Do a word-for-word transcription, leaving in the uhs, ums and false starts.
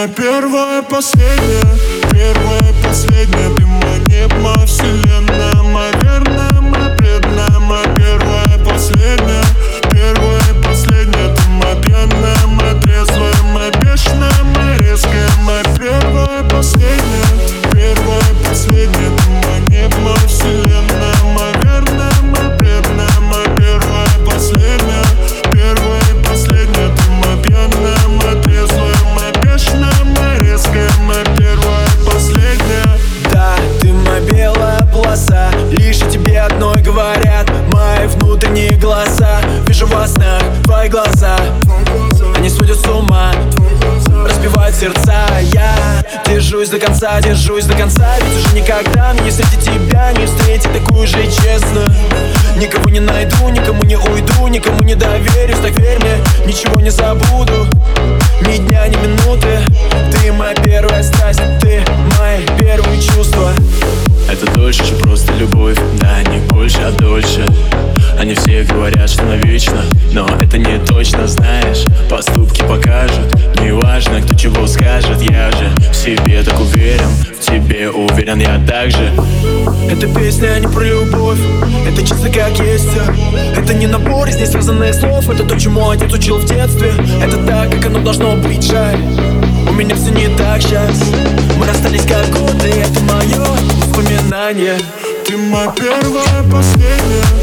моя первая, последняя, первая, последняя. Ты моя небо, моя вселенная, моя верная, моя преданная, моя первая, последняя, первая, последняя. Ты моя пьяная, моя трезвая, моя бешеная, моя резкая, моя первая, последняя, первая, последняя. Ты моя небо, моя вселенная, моя верная, моя преданная, моя первая, последняя, первая, последняя. Ты моя пьяная, моя трезвая, моя бешеная, моя резкая, моя первая, последняя. Да, ты моя белая полоса, лишь о тебе одной говорят мои внутренние голоса. Вижу во снах твои глаза, они сводят с ума, разбивают сердца. Я держусь до конца, держусь до конца. Ведь уже никогда мне среди тебя не встретить такую же честную. Никого не найду, никому не уйду, никому не доверюсь. Так верь мне, ничего не забуду, ни дня, ни минуты. Ты моя первая страсть, ты мои первые чувства. Это дольше, чем просто любовь, да, не больше, а дольше. Они все говорят, что навечно, но это не точно, знаешь. Поступки покажут, неважно, кто чего скажет. Я же в себе так уверен, в тебе уверен я также. Эта песня не про любовь, это чисто как есть. Это не набор из несвязанных слов, это то, чему отец учил в детстве. Это так, как оно должно быть, жаль, у меня все не так сейчас. Мы расстались как годы, это мое воспоминание. Ты моя первая, последняя,